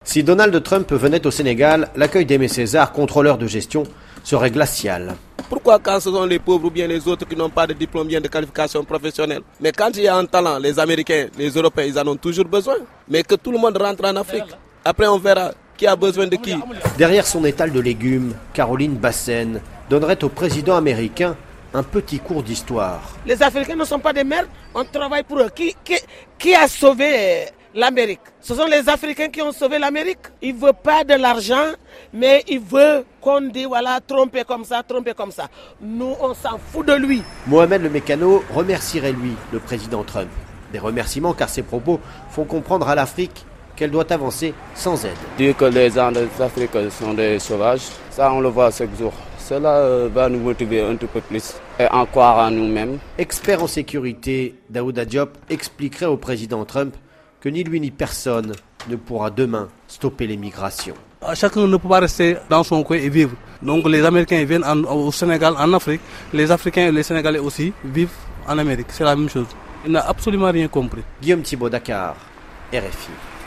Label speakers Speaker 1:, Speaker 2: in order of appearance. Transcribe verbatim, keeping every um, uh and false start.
Speaker 1: Si Donald Trump venait au Sénégal, l'accueil d'Aimé Césaire, contrôleur de gestion, serait glacial.
Speaker 2: Pourquoi quand ce sont les pauvres ou bien les autres qui n'ont pas de diplôme, bien de qualification professionnelle? Mais quand il y a un talent, les Américains, les Européens, ils en ont toujours besoin. Mais que tout le monde rentre en Afrique. Après on verra qui a besoin de qui.
Speaker 1: Derrière son étal de légumes, Caroline Bassène donnerait au président américain un petit cours d'histoire.
Speaker 3: Les Africains ne sont pas des merdes, on travaille pour eux. Qui, qui, qui a sauvé l'Amérique? Ce sont les Africains qui ont sauvé l'Amérique. Il ne veut pas de l'argent, mais il veut qu'on dise, voilà, tromper comme ça, tromper comme ça. Nous, on s'en fout de lui.
Speaker 1: Mohamed le Mécano remercierait lui, le président Trump. Des remerciements car ses propos font comprendre à l'Afrique qu'elle doit avancer sans aide.
Speaker 4: Dire que les gens d'Afrique sont des sauvages, ça on le voit chaque jour. Cela va nous motiver un tout peu plus et en croire en nous-mêmes.
Speaker 1: Expert en sécurité, Daouda Diop expliquerait au président Trump que ni lui ni personne ne pourra demain stopper les migrations.
Speaker 5: Chacun ne peut pas rester dans son coin et vivre. Donc les Américains viennent en, au Sénégal, en Afrique. Les Africains et les Sénégalais aussi vivent en Amérique. C'est la même chose. Il n'a absolument rien compris.
Speaker 1: Guillaume Thibault, Dakar, R F I.